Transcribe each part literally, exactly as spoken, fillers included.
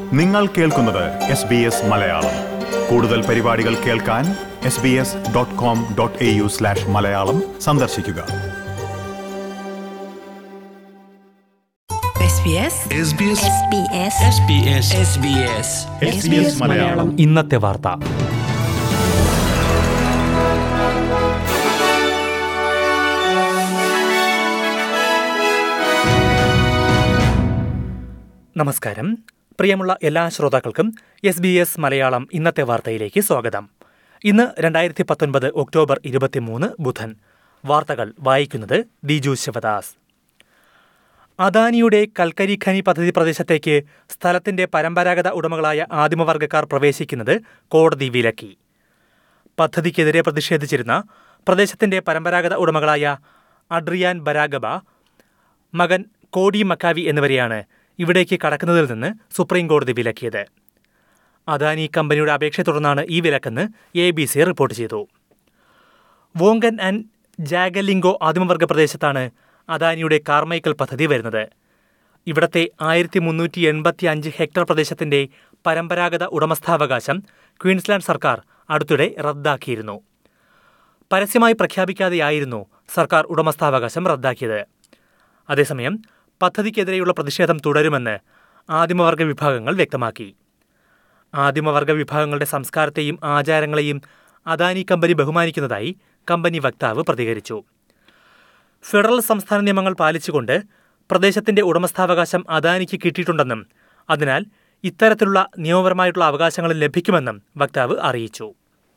നിങ്ങൾ കേൾക്കുന്നത് S B S Malayalam. കൂടുതൽ പരിപാടികൾ കേൾക്കാൻ S B S dot com dot A U slash Malayalam സന്ദർശിക്കുക. ഇന്നത്തെ വാർത്ത. നമസ്കാരം. പ്രിയമുള്ള എല്ലാ ശ്രോതാക്കൾക്കും എസ് ബി എസ് മലയാളം ഇന്നത്തെ വാർത്തയിലേക്ക് സ്വാഗതം. ഇന്ന് രണ്ടായിരത്തി പത്തൊൻപത് ഒക്ടോബർ ഇരുപത്തിമൂന്ന് ബുധൻ. വാർത്തകൾ വായിക്കുന്നത് ദിജു ശിവദാസ്. അദാനിയുടെ കൽക്കരി ഖനി പദ്ധതി പ്രദേശത്തേക്ക് സ്ഥലത്തിന്റെ പരമ്പരാഗത ഉടമകളായ ആദിമവർഗക്കാർ പ്രവേശിക്കുന്നത് കോടതി വിലക്കി. പദ്ധതിക്കെതിരെ പ്രതിഷേധിച്ചിരുന്ന പ്രദേശത്തിന്റെ പരമ്പരാഗത ഉടമകളായ അഡ്രിയാൻ ബരാഗബ, മകൻ കോഡി മക്കാവി എന്നിവരെയാണ് ഇവിടേക്ക് കടക്കുന്നതിൽ നിന്ന് സുപ്രീം കോടതി വിലക്കിയത്. അദാനി കമ്പനിയുടെ അപേക്ഷയെ തുടർന്നാണ് ഈ വിലക്കെന്ന് എ ബി സി റിപ്പോർട്ട് ചെയ്തു. വോങ്കൻ ആൻഡ് ജാഗലിംഗോ ആദിമവർഗ പ്രദേശത്താണ് അദാനിയുടെ കാർമൈക്കൽ പദ്ധതി വരുന്നത്. ഇവിടത്തെ ആയിരത്തി മുന്നൂറ്റി എൺപത്തി അഞ്ച് ഹെക്ടർ പ്രദേശത്തിന്റെ പരമ്പരാഗത ഉടമസ്ഥാവകാശം ക്വീൻസ്ലാൻഡ് സർക്കാർ അടുത്തിടെ റദ്ദാക്കിയിരുന്നു. പരസ്യമായി പ്രഖ്യാപിക്കാതെയായിരുന്നു സർക്കാർ ഉടമസ്ഥാവകാശം റദ്ദാക്കിയത്. അതേസമയം പദ്ധതിക്കെതിരെയുള്ള പ്രതിഷേധം തുടരുമെന്ന് ആദിമവർഗ വിഭാഗങ്ങൾ വ്യക്തമാക്കി. ആദിമവർഗ വിഭാഗങ്ങളുടെ സംസ്കാരത്തെയും ആചാരങ്ങളെയും അദാനി കമ്പനി ബഹുമാനിക്കുന്നതായി കമ്പനി വക്താവ് പ്രതികരിച്ചു. ഫെഡറൽ സംസ്ഥാന നിയമങ്ങൾ പാലിച്ചുകൊണ്ട് പ്രദേശത്തിന്റെ ഉടമസ്ഥാവകാശം അദാനിക്ക് കിട്ടിയിട്ടുണ്ടെന്നും അതിനാൽ ഇത്തരത്തിലുള്ള നിയമപരമായിട്ടുള്ള അവകാശങ്ങൾ ലഭിക്കുമെന്നും വക്താവ് അറിയിച്ചു.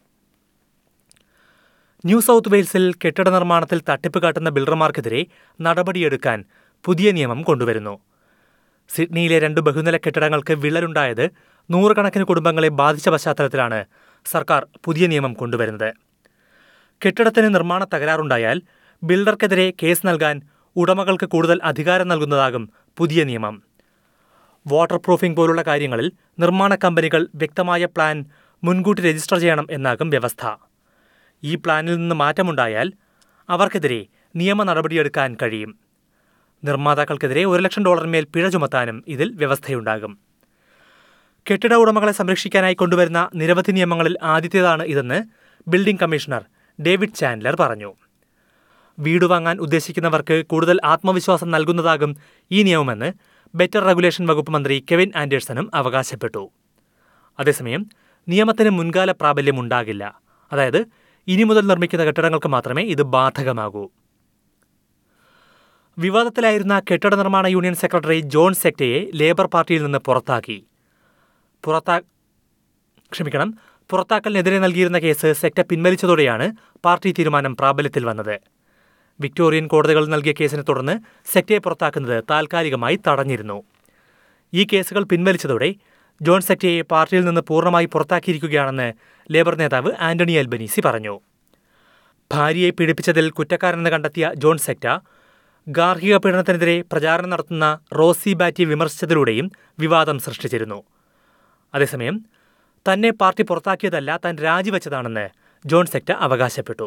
ന്യൂ സൗത്ത് വെയിൽസിൽ കെട്ടിട നിർമ്മാണത്തിൽ തട്ടിപ്പ് കാട്ടുന്ന ബിൽഡർമാർക്കെതിരെ നടപടിയെടുക്കാൻ പുതിയ നിയമം കൊണ്ടുവരുന്നു. സിഡ്നിയിലെ രണ്ട് ബഹുനില കെട്ടിടങ്ങൾക്ക് വിള്ളലുണ്ടായത് നൂറുകണക്കിന് കുടുംബങ്ങളെ ബാധിച്ച പശ്ചാത്തലത്തിലാണ് സർക്കാർ പുതിയ നിയമം കൊണ്ടുവരുന്നത്. കെട്ടിടത്തിന് നിർമ്മാണ തകരാറുണ്ടായാൽ ബിൽഡർക്കെതിരെ കേസ് നൽകാൻ ഉടമകൾക്ക് കൂടുതൽ അധികാരം നൽകുന്നതാകും പുതിയ നിയമം. വാട്ടർ പ്രൂഫിംഗ് പോലുള്ള കാര്യങ്ങളിൽ നിർമ്മാണ കമ്പനികൾ വ്യക്തമായ പ്ലാൻ മുൻകൂട്ടി രജിസ്റ്റർ ചെയ്യണം എന്നാകും വ്യവസ്ഥ. ഈ പ്ലാനിൽ നിന്ന് മാറ്റമുണ്ടായാൽ അവർക്കെതിരെ നിയമ നടപടിയെടുക്കാൻ കഴിയും. നിർമ്മാതാക്കൾക്കെതിരെ ഒരു ലക്ഷം ഡോളറിന്മേൽ പിഴ ചുമത്താനും ഇതിൽ വ്യവസ്ഥയുണ്ടാകും. കെട്ടിട ഉടമകളെ സംരക്ഷിക്കാനായി കൊണ്ടുവരുന്ന നിരവധി നിയമങ്ങളിൽ ആദ്യത്തേതാണ് ഇതെന്ന് ബിൽഡിംഗ് കമ്മീഷണർ ഡേവിഡ് ചാൻഡലർ പറഞ്ഞു. വീട് വാങ്ങാൻ ഉദ്ദേശിക്കുന്നവർക്ക് കൂടുതൽ ആത്മവിശ്വാസം നൽകുന്നതാകും ഈ നിയമമെന്ന് ബെറ്റർ റെഗുലേഷൻ വകുപ്പ് മന്ത്രി കെവിൻ ആൻഡേഴ്സണും അവകാശപ്പെട്ടു. അതേസമയം നിയമത്തിന് മുൻകാല പ്രാബല്യം ഉണ്ടാകില്ല. അതായത് ഇനി മുതൽ നിർമ്മിക്കുന്ന കെട്ടിടങ്ങൾക്ക് മാത്രമേ ഇത് ബാധകമാകൂ. വിവാദത്തിലായിരുന്ന കെട്ടിട നിർമ്മാണ യൂണിയൻ സെക്രട്ടറി ജോൺ സെക്ടയെ ലേബർ പാർട്ടിയിൽ നിന്ന് പുറത്താക്കി. പുറത്താ ക്ഷമിക്കണം പുറത്താക്കലിനെതിരെ നൽകിയിരുന്ന കേസ് സെക്ട പിൻവലിച്ചതോടെയാണ് പാർട്ടി തീരുമാനം പ്രാബല്യത്തിൽ വന്നത്. വിക്ടോറിയൻ കോടതികൾ നൽകിയ കേസിനെ തുടർന്ന് സെക്ടയെ പുറത്താക്കുന്നത് താൽക്കാലികമായി തടഞ്ഞിരുന്നു. ഈ കേസുകൾ പിൻവലിച്ചതോടെ ജോൺ സെക്ടയെ പാർട്ടിയിൽ നിന്ന് പൂർണ്ണമായി പുറത്താക്കിയിരിക്കുകയാണെന്ന് ലേബർ നേതാവ് ആന്റണി അൽബനീസി പറഞ്ഞു. ഭാര്യയെ പീഡിപ്പിച്ചതിൽ കുറ്റക്കാരനെന്ന് കണ്ടെത്തിയ ജോൺ സെക്ട ഗാർഹിക പീഡനത്തിനെതിരെ പ്രചാരണം നടത്തുന്ന റോസി ബാറ്റിയെ വിമർശിച്ചതിലൂടെയും വിവാദം സൃഷ്ടിച്ചിരുന്നു. അതേസമയം തന്നെ പാർട്ടി പുറത്താക്കിയതല്ല, താൻ രാജിവെച്ചതാണെന്ന് ജോൺ സെക്ട അവകാശപ്പെട്ടു.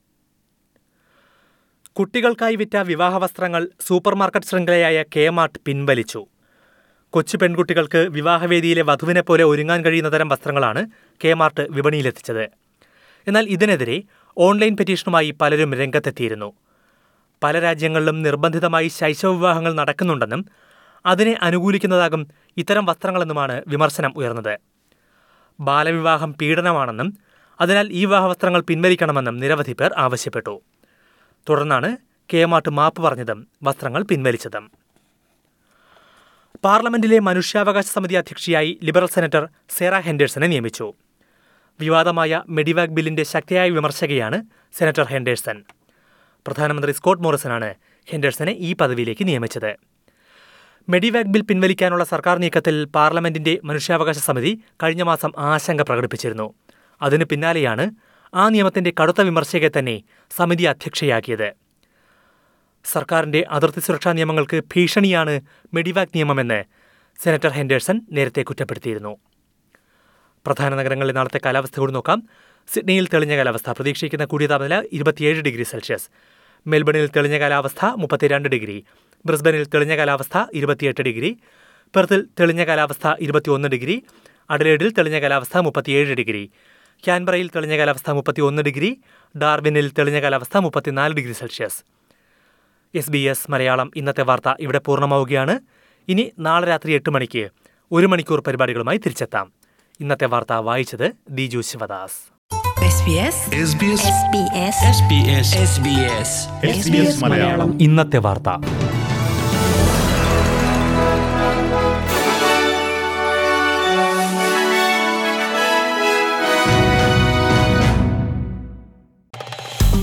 കുട്ടികൾക്കായി വിറ്റ വിവാഹവസ്ത്രങ്ങൾ സൂപ്പർമാർക്കറ്റ് ശൃംഖലയായ കെമാർട്ട് പിൻവലിച്ചു. കൊച്ചു പെൺകുട്ടികൾക്ക് വിവാഹവേദിയിലെ വധുവിനെ പോലെ ഒരുങ്ങാൻ കഴിയുന്ന തരം വസ്ത്രങ്ങളാണ് കെമാർട്ട് വിപണിയിലെത്തിച്ചത്. എന്നാൽ ഇതിനെതിരെ ഓൺലൈൻ പെറ്റീഷനുമായി പലരും രംഗത്തെത്തിയിരുന്നു. പല രാജ്യങ്ങളിലും നിർബന്ധിതമായി ശൈശവ വിവാഹങ്ങൾ നടക്കുന്നുണ്ടെന്നും അതിനെ അനുകൂലിക്കുന്നതാകും ഇത്തരം വസ്ത്രങ്ങളെന്നുമാണ് വിമർശനം ഉയർന്നത്. ബാലവിവാഹം പീഡനമാണെന്നും അതിനാൽ ഈ വിവാഹവസ്ത്രങ്ങൾ പിൻവലിക്കണമെന്നും നിരവധി പേർ ആവശ്യപ്പെട്ടു. തുടർന്നാണ് കെമാർട്ട് മാപ്പ് പറഞ്ഞതും വസ്ത്രങ്ങൾ പിൻവലിച്ചതും. പാർലമെന്റിലെ മനുഷ്യാവകാശ സമിതി അധ്യക്ഷയായി ലിബറൽ സെനറ്റർ സേറ ഹെൻഡേഴ്സനെ നിയമിച്ചു. വിവാദമായ മെഡിവാക് ബില്ലിന്റെ ശക്തിയായ വിമർശകയാണ് സെനറ്റർ ഹെൻഡേഴ്സൺ. പ്രധാനമന്ത്രി സ്കോട്ട് മോറിസനാണ് ഹെൻഡേഴ്സനെ ഈ പദവിയിലേക്ക് നിയമിച്ചത്. മെഡിവാക് ബിൽ പിൻവലിക്കാനുള്ള സർക്കാർ നീക്കത്തിൽ പാർലമെന്റിന്റെ മനുഷ്യാവകാശ സമിതി കഴിഞ്ഞ മാസം ആശങ്ക പ്രകടിപ്പിച്ചിരുന്നു. അതിനു പിന്നാലെയാണ് ആ നിയമത്തിന്റെ കടുത്ത വിമർശകയെ തന്നെ സമിതി അധ്യക്ഷയാക്കിയത്. സർക്കാരിന്റെ അതിർത്തി സുരക്ഷാ നിയമങ്ങൾക്ക് ഭീഷണിയാണ് മെഡിവാക് നിയമമെന്ന് സെനറ്റർ ഹെൻഡേഴ്സൺ നേരത്തെ കുറ്റപ്പെടുത്തിയിരുന്നു. പ്രധാന നഗരങ്ങളിലെ നാളത്തെ കാലാവസ്ഥ കൂടി നോക്കാം. സിഡ്നിയിൽ തെളിഞ്ഞ കാലാവസ്ഥ, പ്രതീക്ഷിക്കുന്ന കൂടിയ താപനില ഇരുപത്തിയേഴ് ഡിഗ്രി സെൽഷ്യസ്. മെൽബണിൽ തെളിഞ്ഞ കാലാവസ്ഥ മുപ്പത്തിരണ്ട് ഡിഗ്രി. ബ്രിസ്ബനിൽ തെളിഞ്ഞ കാലാവസ്ഥ ഇരുപത്തിയെട്ട് ഡിഗ്രി. പെർത്തിൽ തെളിഞ്ഞ കാലാവസ്ഥ ഇരുപത്തിയൊന്ന് ഡിഗ്രി, അഡലേഡിൽ തെളിഞ്ഞ കാലാവസ്ഥ മുപ്പത്തിയേഴ് ഡിഗ്രി, ക്യാൻബറയിൽ തെളിഞ്ഞ കാലാവസ്ഥ മുപ്പത്തിയൊന്ന് ഡിഗ്രി, ഡാർവിനിൽ തെളിഞ്ഞ കാലാവസ്ഥ മുപ്പത്തിനാല് degree Celsius. S B S Malayalam ഇന്നത്തെ വാർത്ത ഇവിടെ പൂർണ്ണമാവുകയാണ്. ഇനി നാളെ രാത്രി എട്ട് മണിക്ക് ഒരു മണിക്കൂർ പരിപാടികളുമായി തിരിച്ചെത്താം. ഇന്നത്തെ വാർത്ത വായിച്ചത് ദിജു ശിവദാസ്. ഇന്നത്തെ വാർത്ത.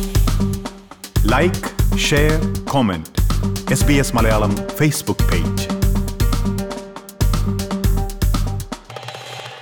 Like, share, comment. S B S Malayalam Facebook page.